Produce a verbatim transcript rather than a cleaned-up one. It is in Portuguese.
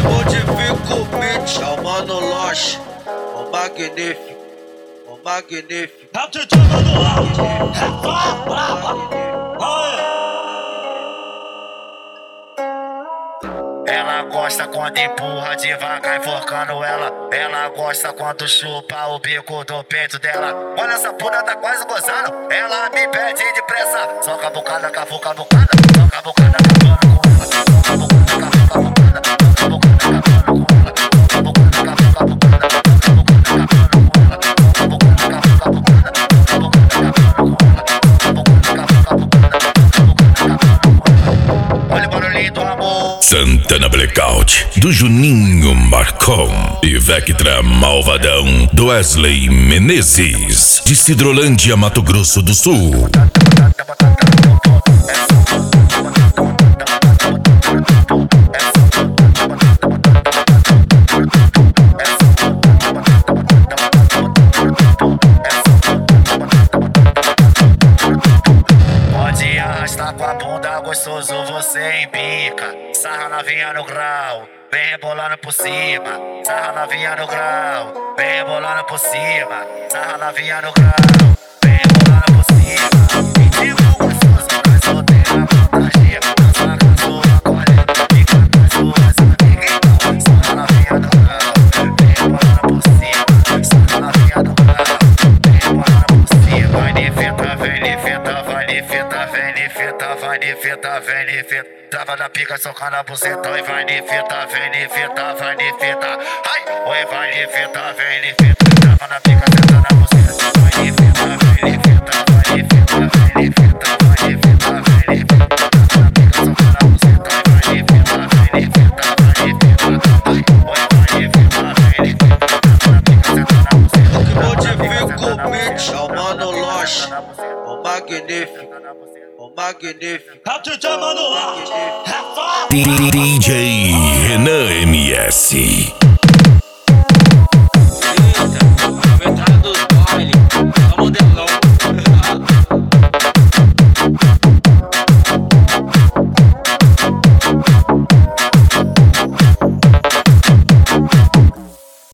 Modifica o beat, chamando Loche, o magnífico, o magnífico. É o D J Manual, é só braba. Ela gosta quando empurra devagar, enforcando ela. Ela gosta quando chupa o bico do peito dela. Olha, essa puta tá quase gozando. Ela me pede depressa. Soca a bocada, cavuca a bocada. Soca a bocada, cavando com ela. Soca a bocada, cavuca a bocada. Soca a bocada, cavando com ela. Soca a bocada, cavuca a bocada. Soca a bocada, cavando com ela. Soca a bocada, cavuca a bocada. Soca a bocada, cavando com ela. Soca a bocada, cavuca a bocada. Soca a bocada, cavando com ela. Olha o barulhinho do amor. Santana Blackout, do Juninho Marcon e Vectra Malvadão, do Wesley Menezes, de Cidrolândia, Mato Grosso do Sul. Pode arrastar com a bunda, gostoso você embica. Sarra novinha no grau, vem rebolando por cima. Sarra novinha no grau, vem rebolando por cima. Sarra novinha no grau, vem rebolando por cima. Mendigo gostoso, mas solteira contagia. Dança com sua colher, fica com suas amigas. Sarra novinha no grau, vem rebolando por cima. Sarra novinha no grau, vem rebolando por cima. Vai de fita, vem de fita, vai de fita, vem de fita, vai de fita, vem de fita. Trava da pica, soca na buceta. E vai de fita, vem de fita, vai de fita. Ai, oi, vai de fita, vem de fita. Trava na pica, senta na buceta. Vai de fita, vem de fita, vai de fita, vem de fita, vai de fita, vem de fita. Trava na pica, soca na buceta. Vai de fita, vem de fita, vai de fita. Ai, oi, vai de fita, vem de fita. Trava na pica, senta na buceta. Modifica o beat, chamando Loche, o magnífico, o magnífico. É o D J Manual, é só D J Renan M S.